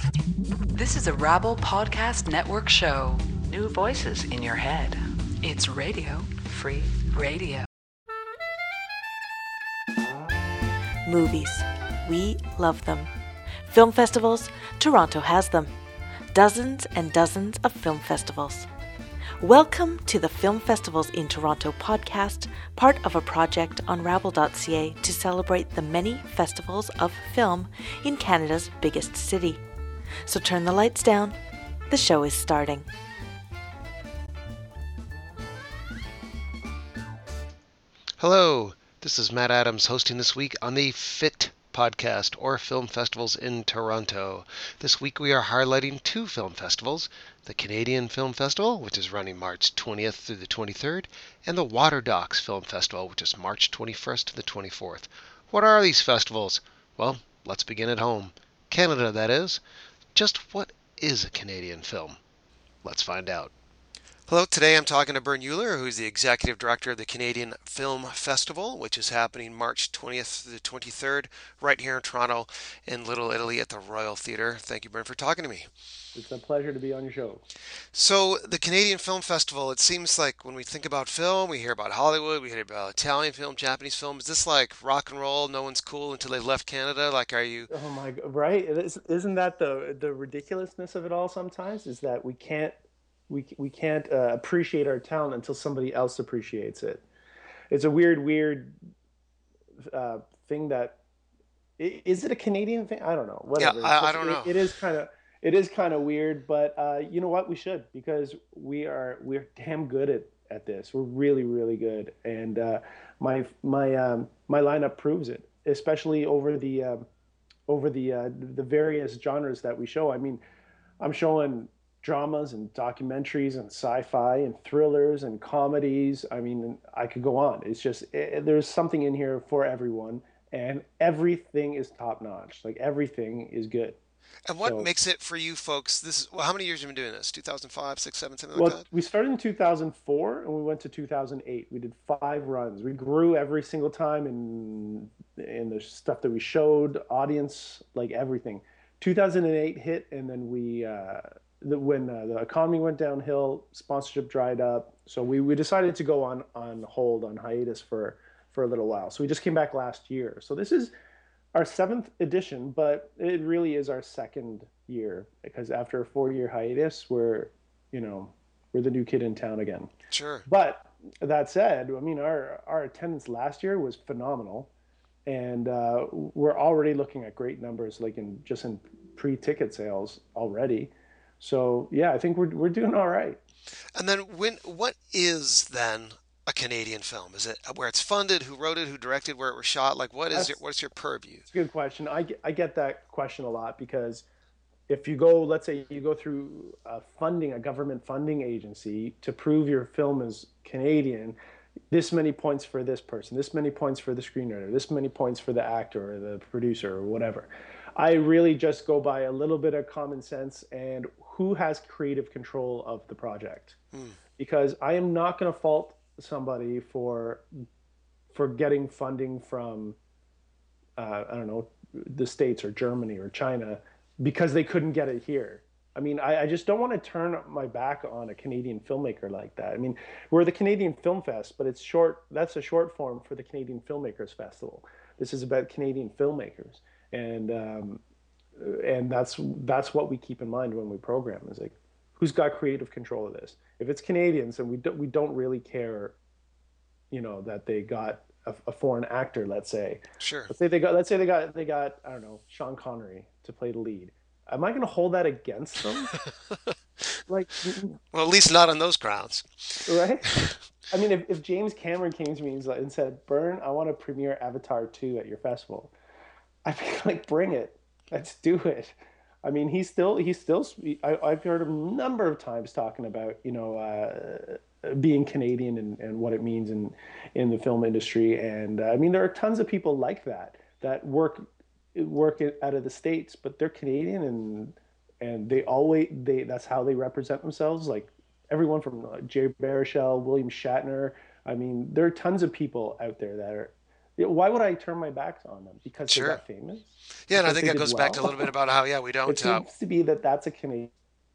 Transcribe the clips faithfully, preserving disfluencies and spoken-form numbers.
This is a Rabble Podcast Network show. New voices in your head. It's Radio Free Radio. Movies. We love them. Film festivals. Toronto has them. Dozens and dozens of film festivals. Welcome to the Film Festivals in Toronto podcast, part of a project on rabble dot c a to celebrate the many festivals of film in Canada's biggest city. So turn the lights down. The show is starting. Hello, this is Matt Adams hosting this week on the FIT podcast, or Film Festivals in Toronto. This week we are highlighting two film festivals, the Canadian Film Festival, which is running March twentieth through the twenty-third, and the Water Docs Film Festival, which is March twenty-first to the twenty-fourth. What are these festivals? Well, let's begin at home. Canada, that is. Just what is a Canadian film? Let's find out. Hello, today I'm talking to Bern Euler, who's the Executive Director of the Canadian Film Festival, which is happening March twentieth to the twenty-third, right here in Toronto, in Little Italy at the Royal Theatre. Thank you, Bern, for talking to me. It's a pleasure to be on your show. So, the Canadian Film Festival, it seems like when we think about film, we hear about Hollywood, we hear about Italian film, Japanese film. Is this like rock and roll, no one's cool until they left Canada? Like, are you... Oh my God, right? It is- Isn't that the the ridiculousness of it all sometimes? Is that we can't we we can't uh, appreciate our talent until somebody else appreciates it. It's a weird, weird uh, thing that i- is it a Canadian thing? I don't know. Yeah, Whatever. It's I, I just- don't know. It, it is kind of it is kind of weird, but uh, you know what? We should, because we are we're damn good at at this. We're really, really good, and uh, my my um, my lineup proves it, especially over the um, over the uh, the various genres that we show. I mean, I'm showing dramas and documentaries and sci-fi and thrillers and comedies. I mean, I could go on. It's just eh, there's something in here for everyone, and everything is top notch. Like, everything is good. And what So, makes it for you folks? This is, well, how many years have you been doing this? two thousand five, six, seven, something like well, that? we started in two thousand four and we went to two thousand eight. We did five runs. We grew every single time in in the stuff that we showed, audience, like everything. two thousand eight hit, and then we uh, the, when uh, the economy went downhill, sponsorship dried up. So we, we decided to go on on hold, on hiatus for for a little while. So we just came back last year. So this is our seventh edition, but it really is our second year, because after a four-year hiatus, we're, you know, we're the new kid in town again. Sure. But that said, I mean, our our attendance last year was phenomenal, and uh, we're already looking at great numbers, like in just in pre-ticket sales already. So yeah, I think we're we're doing all right. And then when what is then a Canadian film? Is it where it's funded, who wrote it, who directed, where it was shot? Like what is your That's what's your purview? that's a good question. I get, I get that question a lot, because if you go, let's say you go through a funding, a government funding agency to prove your film is Canadian, this many points for this person, this many points for the screenwriter, this many points for the actor or the producer or whatever. I really just go by a little bit of common sense and who has creative control of the project. Hmm. Because I am not going to fault somebody for for getting funding from uh, I don't know, the States or Germany or China, because they couldn't get it here. I mean, I, I just don't want to turn my back on a Canadian filmmaker like that. I mean, we're the Canadian Film Fest, but it's short. That's a short form for the Canadian Filmmakers Festival. This is about Canadian filmmakers, and um, and that's that's what we keep in mind when we program. Is like, who's got creative control of this? If it's Canadians, and we don't we don't really care, you know, that they got a, a foreign actor. Let's say, Sure. let's say they got let's say they got they got I don't know, Sean Connery to play the lead. Am I going to hold that against them? Like, Well, at least not on those grounds. right? I mean, if, if James Cameron came to me and and said, "Bern, I want to premiere Avatar two at your festival," I'd be like, "Bring it, let's do it." I mean, he's still he's still I, I've heard him a number of times talking about, you know, uh, being Canadian, and, and what it means in in the film industry. And uh, I mean, there are tons of people like that that work work out of the States, but they're Canadian, and and they always they that's how they represent themselves. Like everyone from uh, Jerry Baruchel, William Shatner. I mean, there are tons of people out there that are Why would I turn my back on them? Because they Sure. got famous? Yeah, and I Because think they that did goes back to a little bit well? about how, yeah, we It don't. Uh, seems to be that that's a Canadian.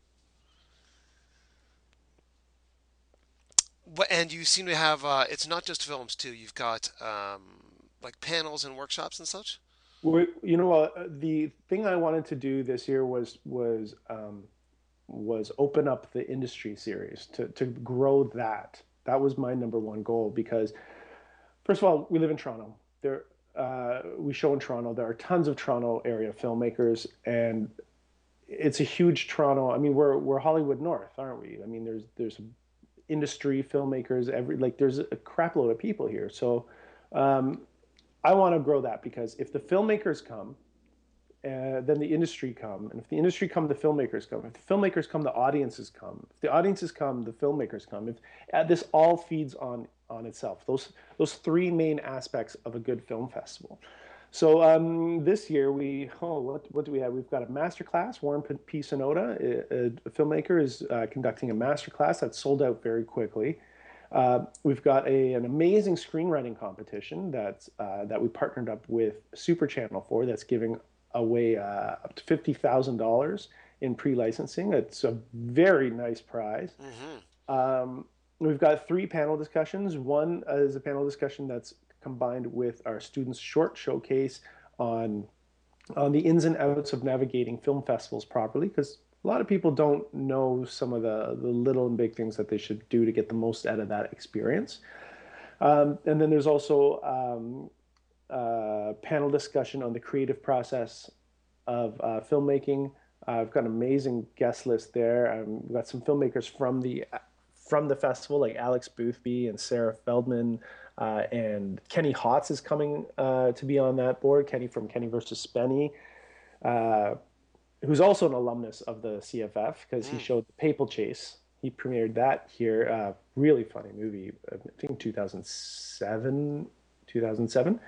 wh- and you seem to have. Uh, it's not just films too. You've got um, like panels and workshops and such. We, you know, uh, the thing I wanted to do this year was was um, was open up the industry series to to grow that. That was my number one goal because first of all, we live in Toronto. There, uh, we show in Toronto. There are tons of Toronto area filmmakers, and it's a huge Toronto. I mean, we're we're Hollywood North, aren't we? I mean, there's there's industry filmmakers every like there's a crap load of people here. So um, I want to grow that because if the filmmakers come, uh, then the industry come, and if the industry come, the filmmakers come. If the filmmakers come, the audiences come. If the audiences come, the filmmakers come. If uh, this all feeds on on itself. Those those three main aspects of a good film festival. So um, this year we oh what what do we have? We've got a master class. Warren P. Sonoda, a, a filmmaker, is uh, conducting a master class that's sold out very quickly. Uh, we've got a, an amazing screenwriting competition that's uh, that we partnered up with Super Channel for. That's giving away uh, up to fifty thousand dollars in pre-licensing. It's a very nice prize. Hmm. Um, we've got three panel discussions. One is a panel discussion that's combined with our students' short showcase on on the ins and outs of navigating film festivals properly, because a lot of people don't know some of the, the little and big things that they should do to get the most out of that experience. Um, and then there's also um, a panel discussion on the creative process of uh, filmmaking. Uh, I've got an amazing guest list there. Um, we've got some filmmakers from the from the festival, like Alex Boothby and Sarah Feldman, uh, and Kenny Hotz is coming uh, to be on that board. Kenny from Kenny versus Spenny, uh, who's also an alumnus of the C F F because he Mm. showed The Papal Chase. He premiered that here. Uh, really funny movie. I think two thousand seven, two thousand seven.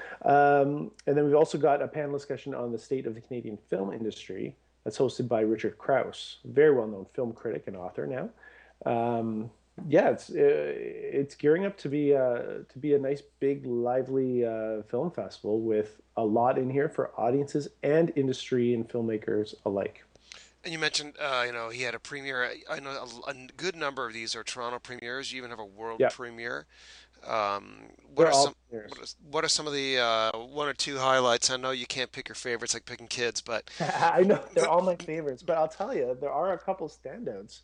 Um, and then we've also got a panel discussion on the state of the Canadian film industry that's hosted by Richard Krause, very well-known film critic and author now. Um, yeah, it's uh, it's gearing up to be uh, to be a nice, big, lively uh, film festival with a lot in here for audiences and industry and filmmakers alike. And you mentioned, uh, you know, he had a premiere. I know a, a good number of these are Toronto premieres. You even have a world Yeah, premiere. Um, what they're are all some what premieres. are, what are some of the uh, one or two highlights? I know you can't pick your favorites like picking kids, but I know they're all my favorites, but I'll tell you, there are a couple standouts.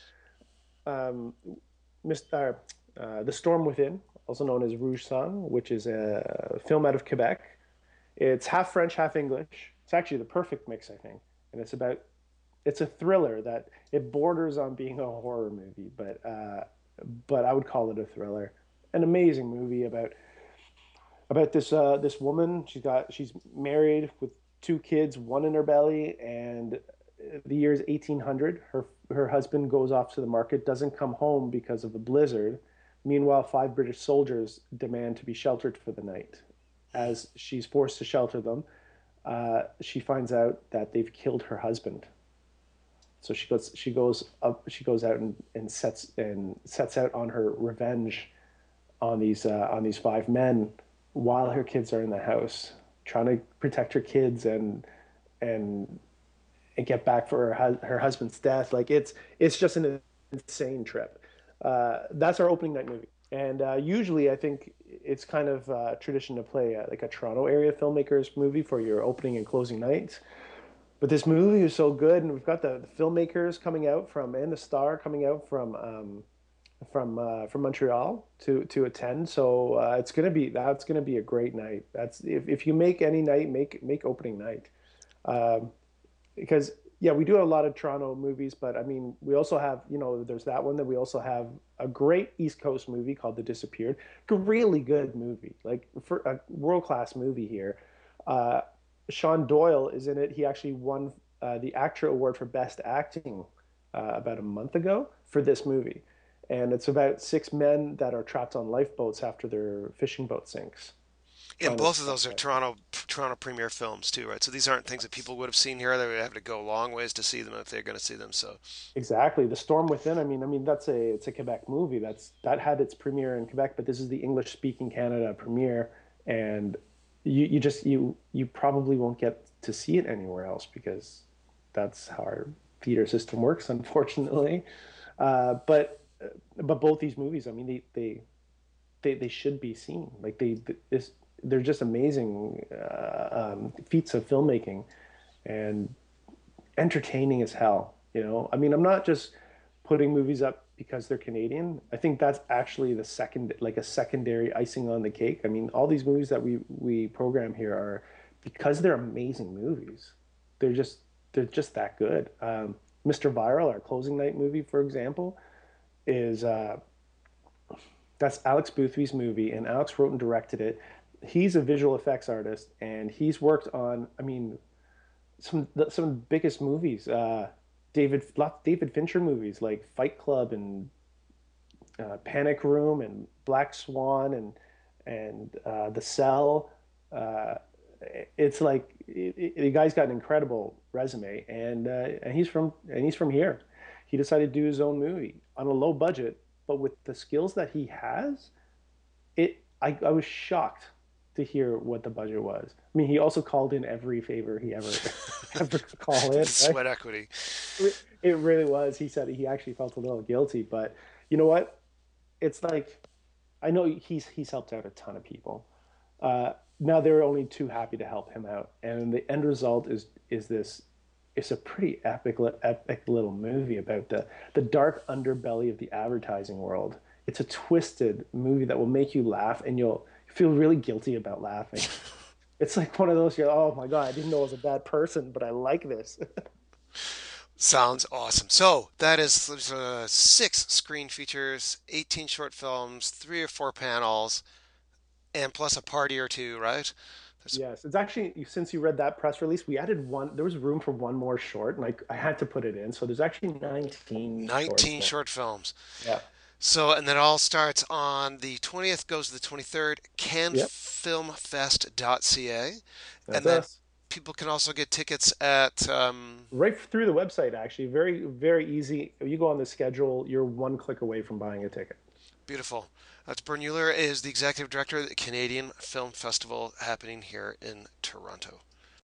Um, Mister Uh, uh, The Storm Within, also known as Rouge Sang, which is a film out of Quebec. It's half French, half English. It's actually the perfect mix, I think. And it's about it's a thriller that it borders on being a horror movie, but uh, but I would call it a thriller. An amazing movie about about this uh, this woman. She's got she's married with two kids, one in her belly, and the year is eighteen hundred. Her her husband goes off to the market, doesn't come home because of the blizzard. Meanwhile, five British soldiers demand to be sheltered for the night. As she's forced to shelter them, uh, she finds out that they've killed her husband. So she goes she goes up she goes out and, and sets and sets out on her revenge on these uh, on these five men while her kids are in the house, trying to protect her kids and and and get back for her her husband's death. Like it's it's just an insane trip. Uh, that's our opening night movie, and uh, usually I think it's kind of uh, tradition to play uh, like a Toronto area filmmakers movie for your opening and closing nights. But this movie is so good, and we've got the, the filmmakers coming out from and the star coming out from um, from uh, from Montreal to to attend. So uh, it's gonna be that's gonna be a great night. That's if, if you make any night, make make opening night. Um, because yeah, we do a lot of Toronto movies, but I mean, we also have you know, there's that one. That we also have a great East Coast movie called The Disappeared. A really good movie, like for a world class movie here. Uh, Sean Doyle is in it. He actually won uh, the ACTRA Award for Best Acting uh, about a month ago for this movie, and it's about six men that are trapped on lifeboats after their fishing boat sinks, and trying to both of those are Toronto Toronto premiere films too, right? So these aren't things that people would have seen here. They would have to go a long ways to see them if they're going to see them. So, exactly. The Storm Within. I mean, I mean that's a it's a Quebec movie. That's that had its premiere in Quebec, but this is the English speaking Canada premiere, and you you just you you probably won't get to see it anywhere else because that's how our theater system works, unfortunately. Uh, but but both these movies, I mean, they they they, they should be seen. Like they this they're just amazing uh, um, feats of filmmaking and entertaining as hell. You know, I mean, I'm not just putting movies up because they're Canadian. I think that's actually the second, like a secondary icing on the cake. I mean, all these movies that we we program here are because they're amazing movies. They're just they're just that good. Um, mister Viral, our closing night movie, for example, is uh, that's Alex Boothby's movie, and Alex wrote and directed it. He's a visual effects artist, and he's worked on, I mean, some some of the biggest movies. Uh, David David Fincher movies like Fight Club and uh, Panic Room and Black Swan and and uh, The Cell. Uh, it's like it, it, the guy's got an incredible resume, and uh, and he's from and he's from here. He decided to do his own movie on a low budget, but with the skills that he has, it I, I was shocked to hear what the budget was. I mean, he also called in every favor he ever ever call in. Right? Sweat equity. It really was. He said he actually felt a little guilty, but you know what? It's like I know he's he's helped out a ton of people. Uh, now they're only too happy to help him out, and the end result is is this. It's a pretty epic epic little movie about the the dark underbelly of the advertising world. It's a twisted movie that will make you laugh, and you'll feel really guilty about laughing. It's like one of those, you're, oh my God, I didn't know I was a bad person, but I like this. Sounds awesome. So that is uh, six screen features, eighteen short films, three or four panels, and plus a party or two, right? There's Yes, it's actually, since you read that press release, we added one, there was room for one more short, and I, I had to put it in. So there's actually nineteen shorts nineteen now. short films. Yeah. So, and then it all starts on the twentieth, goes to the twenty-third, Yep. can film fest dot c a. And That's then us. people can also get tickets at, um, Right through the website, actually. Very, very easy. You go on the schedule, you're one click away from buying a ticket. beautiful. That's Bern Euler is the executive director of the Canadian Film Festival happening here in Toronto.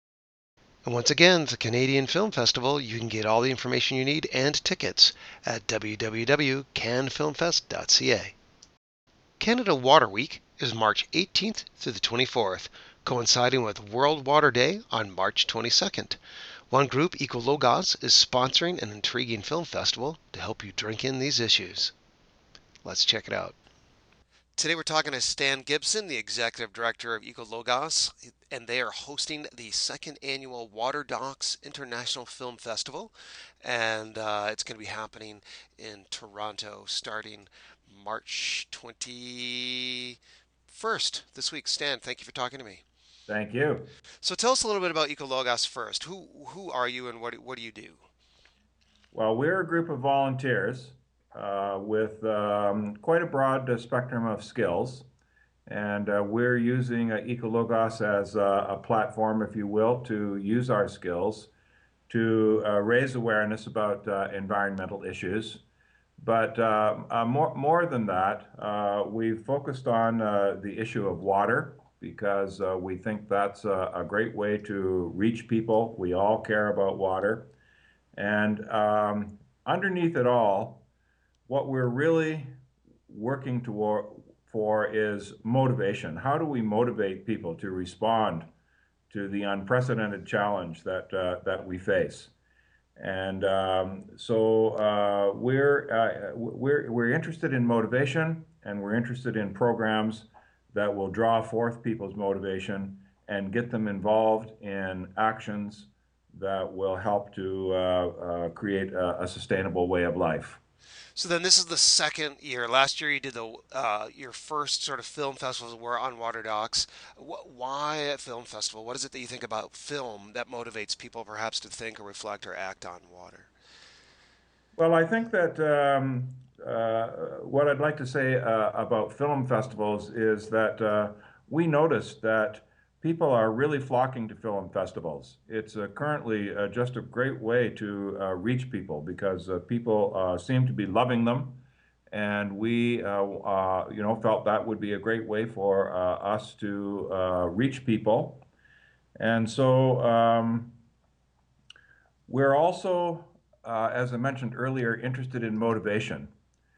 And once again, the Canadian Film Festival, you can get all the information you need and tickets at w w w dot can film fest dot c a. Canada Water Week is March eighteenth through the twenty-fourth, coinciding with World Water Day on March twenty-second. One group, Ecologos, is sponsoring an intriguing film festival to help you drink in these issues. Let's check it out. Today we're talking to Stan Gibson, the executive director of Ecologos, and they are hosting the second annual Water Docs International Film Festival, and uh, it's going to be happening in Toronto starting March twenty-first this week. Stan, thank you for talking to me. Thank you. So tell us a little bit about Ecologos first. Who who are you and what what do you do? Well, we're a group of volunteers uh, with um, quite a broad uh, spectrum of skills, and uh, we're using uh, Ecologos as a, a platform, if you will, to use our skills to uh, raise awareness about uh, environmental issues. But uh, uh, more, more than that, uh, we've focused on uh, the issue of water because uh, we think that's a, a great way to reach people. We all care about water. And um, underneath it all, what we're really working toward for is motivation. How do we motivate people to respond to the unprecedented challenge that uh, that we face? And um, so uh, we're uh, we're we're interested in motivation, and we're interested in programs that will draw forth people's motivation and get them involved in actions that will help to uh, uh, create a, a sustainable way of life. So then this is the second year. Last year you did the uh, your first sort of film festivals were on Water Docs. Wh- Why a film festival? What is it that you think about film that motivates people perhaps to think or reflect or act on water? Well, I think that um, uh, what I'd like to say uh, about film festivals is that uh, we noticed that people are really flocking to film festivals. It's uh, currently uh, just a great way to uh, reach people because uh, people uh, seem to be loving them, And we, uh, uh, you know, felt that would be a great way for uh, us to uh, reach people. And so um, we're also, uh, as I mentioned earlier, interested in motivation.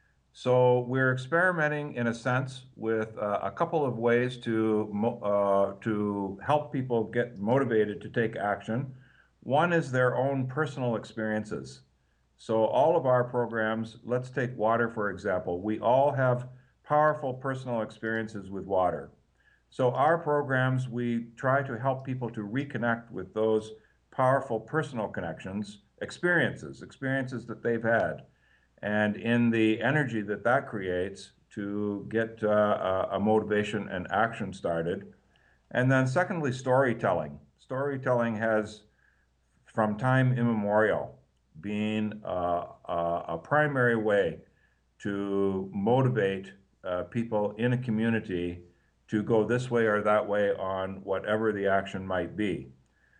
So we're experimenting, in a sense, with uh, a couple of ways to uh, to help people get motivated to take action. One is their own personal experiences. So all of our programs, let's take water, for example. We all have powerful personal experiences with water. So our programs, we try to help people to reconnect with those powerful personal connections, experiences, experiences that they've had, and in the energy that that creates to get uh, a motivation and action started. And then secondly, storytelling. Storytelling has, from time immemorial, been uh, uh, a primary way to motivate uh, people in a community to go this way or that way on whatever the action might be.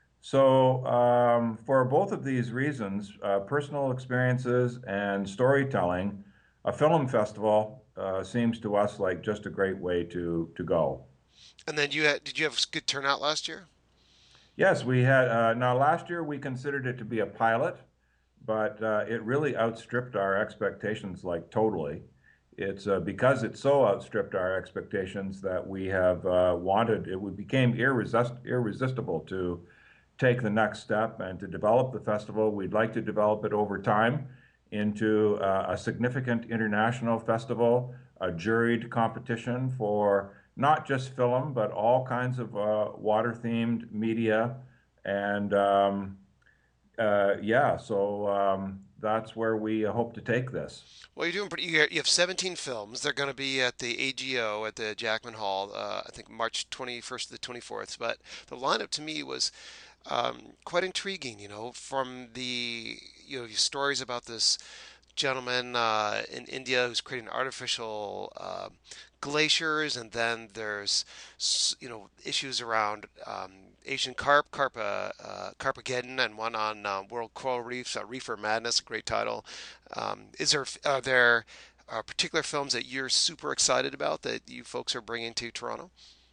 So um, for both of these reasons, uh, personal experiences and storytelling, a film festival uh, seems to us like just a great way to, to go. And then you had, did you have good turnout last year? Yes, we had, uh, now last year we considered it to be a pilot, but uh, it really outstripped our expectations like totally. It's uh, because it so outstripped our expectations that we have uh, wanted, it became irresist irresistible to take the next step and to develop the festival. We'd like to develop it over time into uh, a significant international festival, a juried competition for not just film, but all kinds of uh, water-themed media. And um, uh, yeah, so um, that's where we hope to take this. Well, you're doing pretty. You have seventeen films. They're going to be at the A G O at the Jackman Hall, uh, I think March twenty-first to the twenty-fourth. But the lineup to me was um, quite intriguing. You know, from the you know stories about this gentleman uh, in India who's creating artificial uh, glaciers, and then there's you know issues around um, Asian carp, Carpa, uh, Carpageddon, and one on uh, World Coral Reefs, uh, Reefer Madness, a great title. Um, is there are there uh, particular films that you're super excited about that you folks are bringing to Toronto?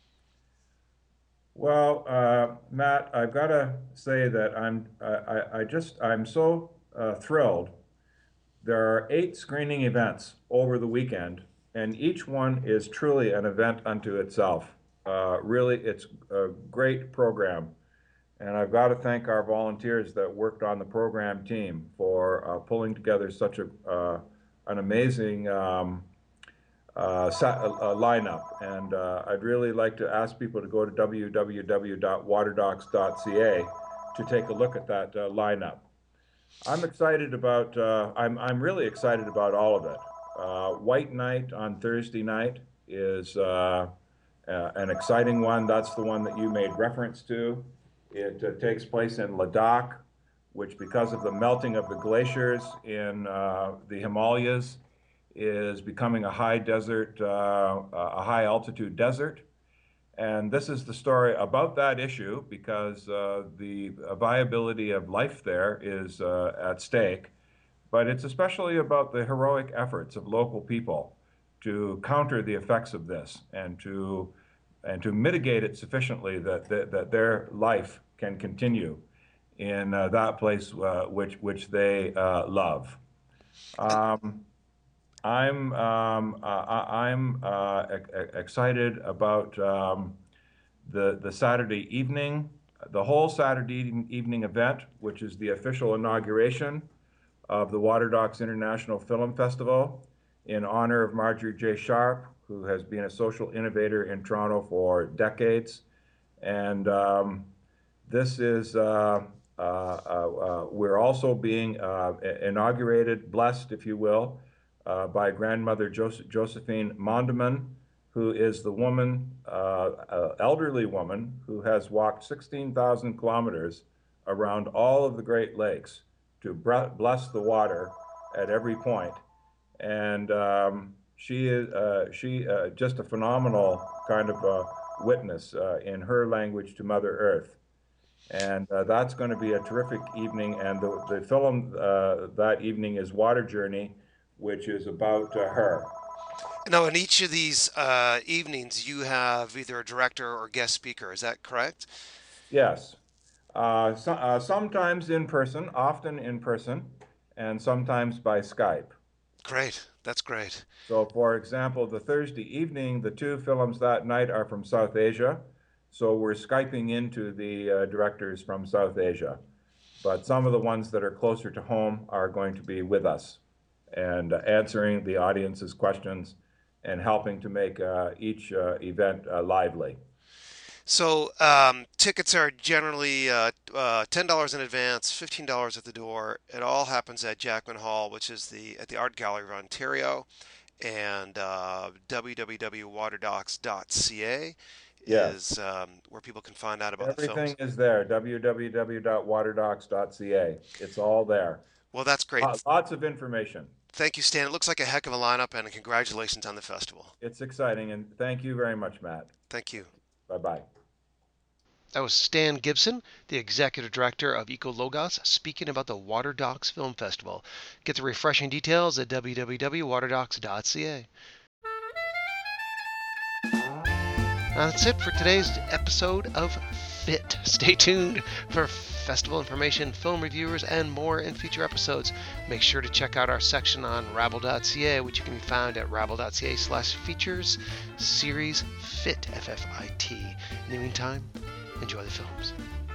Well, uh, Matt, I've got to say that I'm I, I just I'm so uh, thrilled. There are eight screening events over the weekend, and each one is truly an event unto itself. Uh, really, it's a great program. And I've got to thank our volunteers that worked on the program team for uh, pulling together such a uh, an amazing um, uh, uh, lineup. And uh, I'd really like to ask people to go to w w w dot waterdocs dot c a to take a look at that uh, lineup. I'm excited about, uh, I'm, I'm really excited about all of it. Uh, White Night on Thursday night is uh, uh, an exciting one. That's the one that you made reference to. It uh, takes place in Ladakh, which, because of the melting of the glaciers in uh, the Himalayas, is becoming a high desert, uh, a high altitude desert. And this is the story about that issue because uh, the viability of life there is uh, at stake. But it's especially about the heroic efforts of local people to counter the effects of this and to and to mitigate it sufficiently that that, that their life can continue in uh, that place uh, which which they uh, love. Um, I'm um, uh, I'm uh, excited about um, the the Saturday evening, the whole Saturday evening event, which is the official inauguration of the Waterdocs International Film Festival in honor of Marjorie J. Sharp, who has been a social innovator in Toronto for decades. And um, this is, uh, uh, uh, we're also being uh, inaugurated, blessed, if you will, uh, by grandmother Joseph, Josephine Mondeman, who is the woman, uh, uh, elderly woman, who has walked sixteen thousand kilometers around all of the Great Lakes to bless the water at every point. And um, she is uh, she uh, just a phenomenal kind of uh, witness uh, in her language to Mother Earth. And uh, that's going to be a terrific evening. And the, the film uh, that evening is Water Journey which is about uh, her. Now, in each of these uh, evenings, you have either a director or guest speaker. Is that correct? Yes. Uh, so, uh, sometimes in person, often in person, and sometimes by Skype. Great. That's great. So, for example, the Thursday evening, the two films that night are from South Asia. So we're Skyping into the uh, directors from South Asia. But some of the ones that are closer to home are going to be with us and uh, answering the audience's questions and helping to make uh, each uh, event uh, lively. So um, tickets are generally uh, uh, ten dollars in advance, fifteen dollars at the door. It all happens at Jackman Hall, which is the at the Art Gallery of Ontario, and uh, w w w dot waterdocs dot c a Yes. is um, where people can find out about Everything the films. is there, w w w dot waterdocs dot c a. It's all there. Well, that's great. Uh, lots of information. Thank you, Stan. It looks like a heck of a lineup, and congratulations on the festival. It's exciting, and thank you very much, Matt. Thank you. Bye-bye. That was Stan Gibson, the executive director of Ecologos, speaking about the Waterdocs Film Festival. Get the refreshing details at w w w dot waterdocs dot c a. Now that's it for today's episode of Fit. Stay tuned for festival information, film reviewers, and more in future episodes. Make sure to check out our section on rabble dot c a, which you can be found at rabble dot c a slash features series fit, F F I T. In the meantime, enjoy the films.